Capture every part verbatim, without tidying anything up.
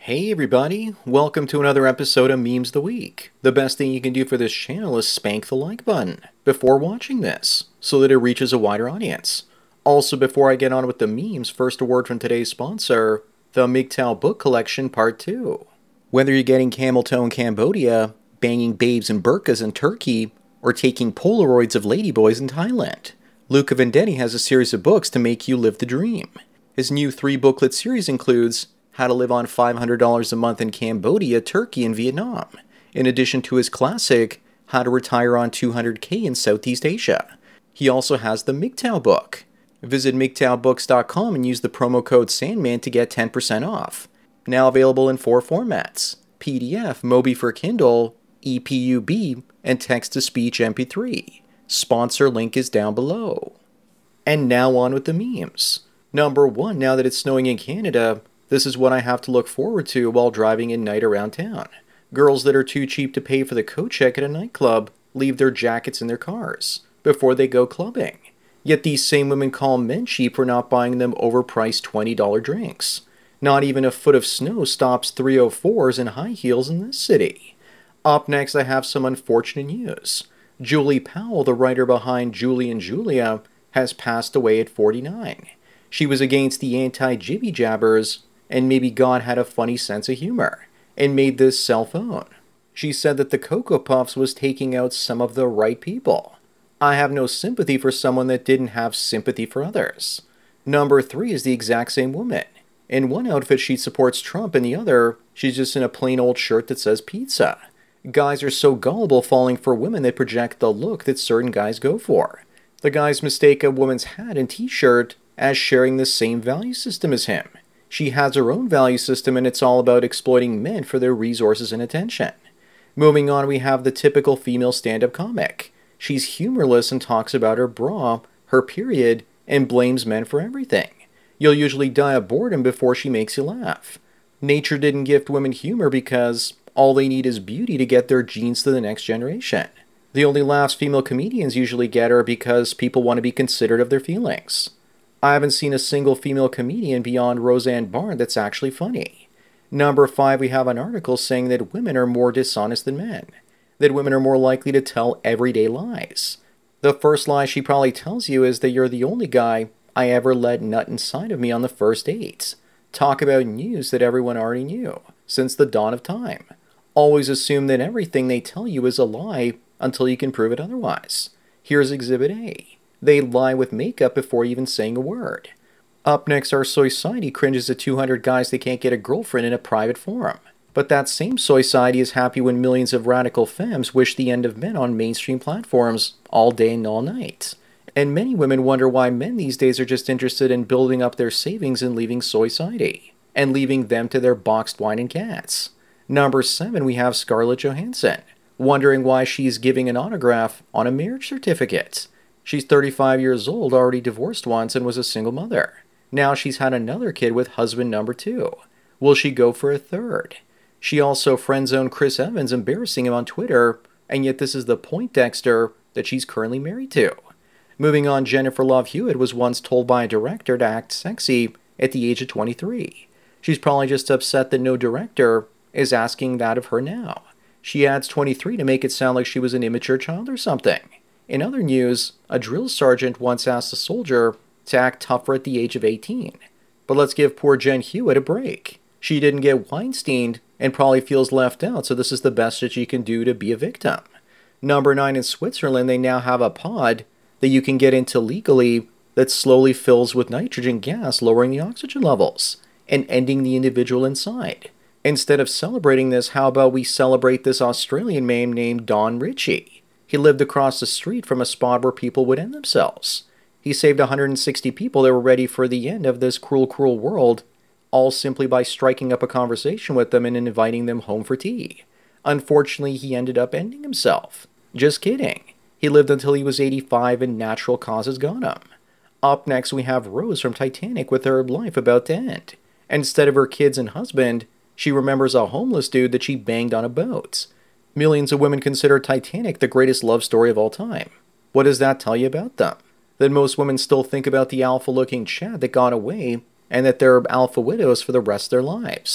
Hey everybody, welcome to another episode of Memes of the Week. The best thing you can do for this channel is spank the like button before watching this, so that it reaches a wider audience. Also, before I get on with the memes, first a word from today's sponsor, the M G T O W Book Collection Part two. Whether you're getting camel toe in Cambodia, banging babes in burqas in Turkey, or taking Polaroids of ladyboys in Thailand, Luca Vendetti has a series of books to make you live the dream. His new three-booklet series includes How to Live on five hundred dollars a Month in Cambodia, Turkey, and Vietnam, in addition to his classic, How to Retire on two hundred K in Southeast Asia. He also has the M G T O W book. Visit M G T O W books dot com and use the promo code Sandman to get ten percent off. Now available in four formats: P D F, Mobi for Kindle, E P U B, and text-to-speech M P three. Sponsor link is down below. And now on with the memes. Number one, now that it's snowing in Canada, this is what I have to look forward to while driving at night around town. Girls that are too cheap to pay for the coat check at a nightclub leave their jackets in their cars before they go clubbing. Yet these same women call men cheap for not buying them overpriced twenty dollar drinks. Not even a foot of snow stops three oh fours and high heels in this city. Up next, I have some unfortunate news. Julie Powell, the writer behind Julie and Julia, has passed away at forty-nine. She was against the anti-jibby jabbers, and maybe God had a funny sense of humor, and made this cell phone. She said that the Cocoa Puffs was taking out some of the right people. I have no sympathy for someone that didn't have sympathy for others. Number three is the exact same woman. In one outfit she supports Trump, in the other, she's just in a plain old shirt that says pizza. Guys are so gullible falling for women that project the look that certain guys go for. The guys mistake a woman's hat and t-shirt as sharing the same value system as him. She has her own value system, and it's all about exploiting men for their resources and attention. Moving on, we have the typical female stand-up comic. She's humorless and talks about her bra, her period, and blames men for everything. You'll usually die of boredom before she makes you laugh. Nature didn't gift women humor because all they need is beauty to get their genes to the next generation. The only laughs female comedians usually get are because people want to be considerate of their feelings. I haven't seen a single female comedian beyond Roseanne Barr that's actually funny. Number five, we have an article saying that women are more dishonest than men. That women are more likely to tell everyday lies. The first lie she probably tells you is that you're the only guy I ever let nut inside of me on the first date. Talk about news that everyone already knew, since the dawn of time. Always assume that everything they tell you is a lie until you can prove it otherwise. Here's Exhibit A. They lie with makeup before even saying a word. Up next, our society cringes at two hundred guys that can't get a girlfriend in a private forum. But that same society is happy when millions of radical femmes wish the end of men on mainstream platforms all day and all night. And many women wonder why men these days are just interested in building up their savings and leaving society, and leaving them to their boxed wine and cats. Number seven, we have Scarlett Johansson, wondering why she's giving an autograph on a marriage certificate. She's thirty-five years old, already divorced once, and was a single mother. Now she's had another kid with husband number two. Will she go for a third? She also friend-zoned Chris Evans, embarrassing him on Twitter, and yet this is the Poindexter that she's currently married to. Moving on, Jennifer Love Hewitt was once told by a director to act sexy at the age of twenty-three. She's probably just upset that no director is asking that of her now. She adds twenty-three to make it sound like she was an immature child or something. In other news, a drill sergeant once asked a soldier to act tougher at the age of eighteen. But let's give poor Jen Hewitt a break. She didn't get Weinsteined and probably feels left out, so this is the best that she can do to be a victim. Number nine, in Switzerland, they now have a pod that you can get into legally that slowly fills with nitrogen gas, lowering the oxygen levels and ending the individual inside. Instead of celebrating this, how about we celebrate this Australian man named Don Ritchie? He lived across the street from a spot where people would end themselves. He saved one hundred sixty people that were ready for the end of this cruel, cruel world, all simply by striking up a conversation with them and inviting them home for tea. Unfortunately, he ended up ending himself. Just kidding. He lived until he was eighty-five and natural causes got him. Up next, we have Rose from Titanic with her life about to end. Instead of her kids and husband, she remembers a homeless dude that she banged on a boat. Millions of women consider Titanic the greatest love story of all time. What does that tell you about them? That most women still think about the alpha-looking Chad that got away, and that they're alpha widows for the rest of their lives.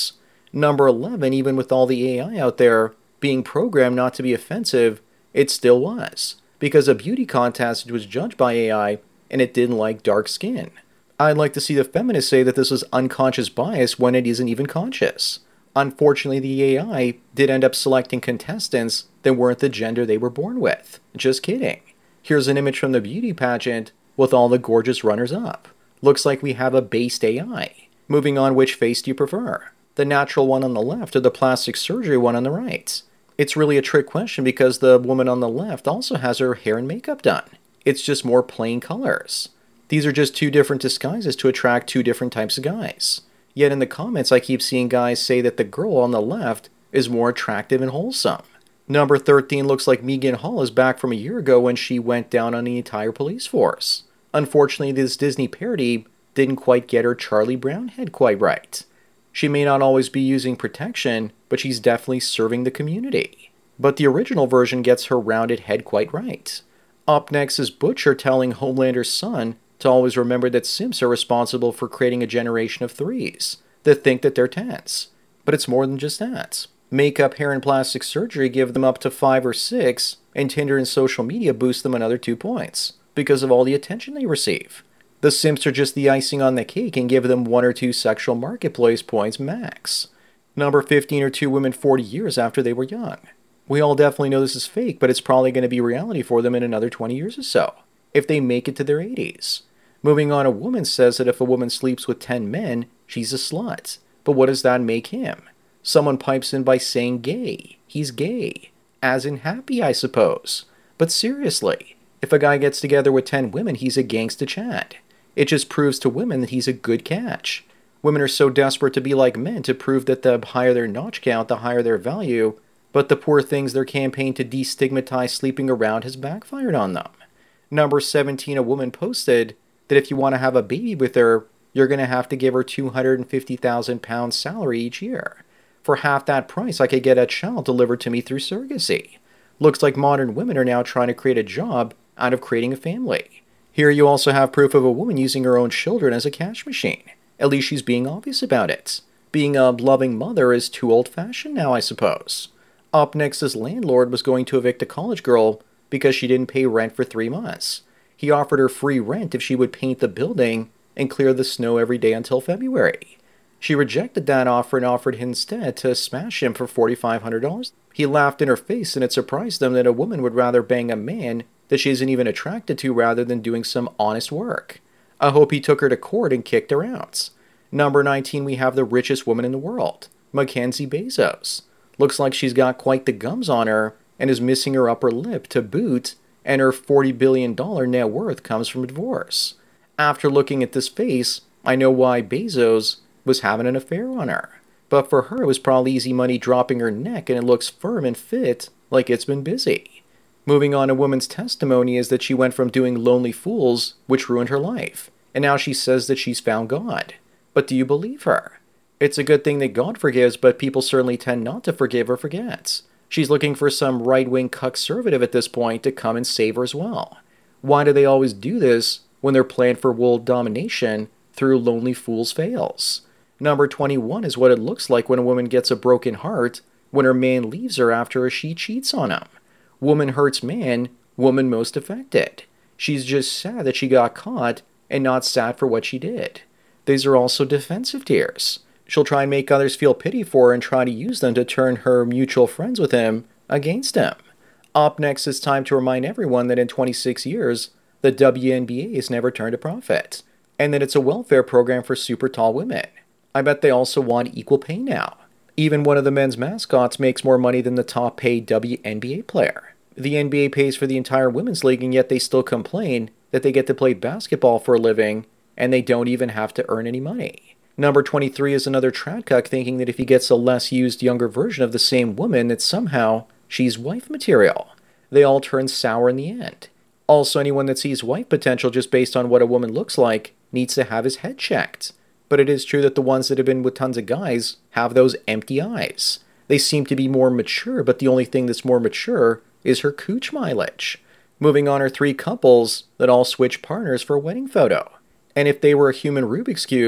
Number eleven, even with all the A I out there being programmed not to be offensive, it still was, because a beauty contest was judged by A I and it didn't like dark skin. I'd like to see the feminists say that this was unconscious bias when it isn't even conscious. Unfortunately, the A I did end up selecting contestants that weren't the gender they were born with. Just kidding. Here's an image from the beauty pageant with all the gorgeous runners-up. Looks like we have a based A I. Moving on, which face do you prefer? The natural one on the left or the plastic surgery one on the right? It's really a trick question because the woman on the left also has her hair and makeup done. It's just more plain colors. These are just two different disguises to attract two different types of guys. Yet in the comments I keep seeing guys say that the girl on the left is more attractive and wholesome. Number thirteen looks like Megan Hall is back from a year ago when she went down on the entire police force. Unfortunately, this Disney parody didn't quite get her Charlie Brown head quite right. She may not always be using protection, but she's definitely serving the community. But the original version gets her rounded head quite right. Up next is Butcher telling Homelander's son to always remember that simps are responsible for creating a generation of threes that think that they're tens. But it's more than just that. Makeup, hair, and plastic surgery give them up to five or six, and Tinder and social media boost them another two points because of all the attention they receive. The simps are just the icing on the cake and give them one or two sexual marketplace points max. Number fifteen are two women forty years after they were young. We all definitely know this is fake, but it's probably going to be reality for them in another twenty years or so, if they make it to their eighties. Moving on, a woman says that if a woman sleeps with ten men, she's a slut. But what does that make him? Someone pipes in by saying gay. He's gay. As in happy, I suppose. But seriously, if a guy gets together with ten women, he's a gangsta Chad. It just proves to women that he's a good catch. Women are so desperate to be like men to prove that the higher their notch count, the higher their value, but the poor things their campaign to destigmatize sleeping around has backfired on them. Number seventeen, a woman posted that if you want to have a baby with her, you're going to have to give her two hundred fifty thousand pounds salary each year. For half that price, I could get a child delivered to me through surrogacy. Looks like modern women are now trying to create a job out of creating a family. Here you also have proof of a woman using her own children as a cash machine. At least she's being obvious about it. Being a loving mother is too old-fashioned now, I suppose. Up next, this landlord was going to evict a college girl because she didn't pay rent for three months. He offered her free rent if she would paint the building and clear the snow every day until February. She rejected that offer and offered instead to smash him for four thousand five hundred dollars. He laughed in her face, and it surprised them that a woman would rather bang a man that she isn't even attracted to rather than doing some honest work. I hope he took her to court and kicked her out. Number nineteen, we have the richest woman in the world, Mackenzie Bezos. Looks like she's got quite the gums on her and is missing her upper lip to boot, and her forty billion dollars net worth comes from a divorce. After looking at this face, I know why Bezos was having an affair on her. But for her, it was probably easy money dropping her neck, and it looks firm and fit like it's been busy. Moving on, a woman's testimony is that she went from doing Lonely Fools, which ruined her life, and now she says that she's found God. But do you believe her? It's a good thing that God forgives, but people certainly tend not to forgive or forget. She's looking for some right-wing conservative at this point to come and save her as well. Why do they always do this when their plan for world domination through Lonely Fools fails? Number twenty-one is what it looks like when a woman gets a broken heart when her man leaves her after she cheats on him. Woman hurts man, woman most affected. She's just sad that she got caught and not sad for what she did. These are also defensive tears. She'll try and make others feel pity for her and try to use them to turn her mutual friends with him against him. Up next, it's time to remind everyone that in twenty-six years, the W N B A has never turned a profit, and that it's a welfare program for super tall women. I bet they also want equal pay now. Even one of the men's mascots makes more money than the top paid W N B A player. The N B A pays for the entire women's league, and yet they still complain that they get to play basketball for a living and they don't even have to earn any money. Number twenty-three is another tradcuck thinking that if he gets a less used younger version of the same woman, that somehow she's wife material. They all turn sour in the end. Also, anyone that sees wife potential just based on what a woman looks like needs to have his head checked. But it is true that the ones that have been with tons of guys have those empty eyes. They seem to be more mature, but the only thing that's more mature is her cooch mileage. Moving on are three couples that all switch partners for a wedding photo. And if they were a human Rubik's Cube,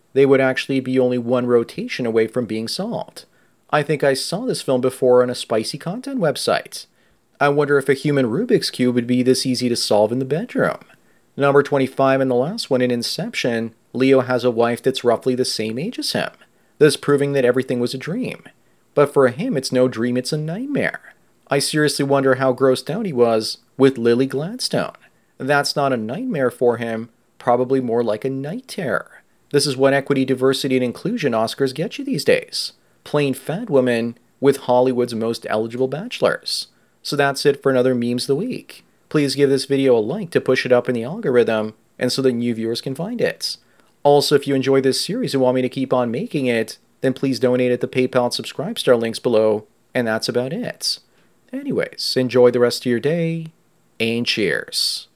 they would actually be only one rotation away from being solved. I think I saw this film before on a spicy content website. I wonder if a human Rubik's Cube would be this easy to solve in the bedroom. Number twenty-five and the last one in Inception, Leo has a wife that's roughly the same age as him, thus proving that everything was a dream. But for him, it's no dream, it's a nightmare. I seriously wonder how grossed out he was with Lily Gladstone. That's not a nightmare for him, probably more like a night terror. This is what equity, diversity, and inclusion Oscars get you these days. Plain fat women with Hollywood's most eligible bachelors. So that's it for another Memes of the Week. Please give this video a like to push it up in the algorithm and so that new viewers can find it. Also, if you enjoy this series and want me to keep on making it, then please donate at the PayPal and Subscribestar links below, and that's about it. Anyways, enjoy the rest of your day, and cheers.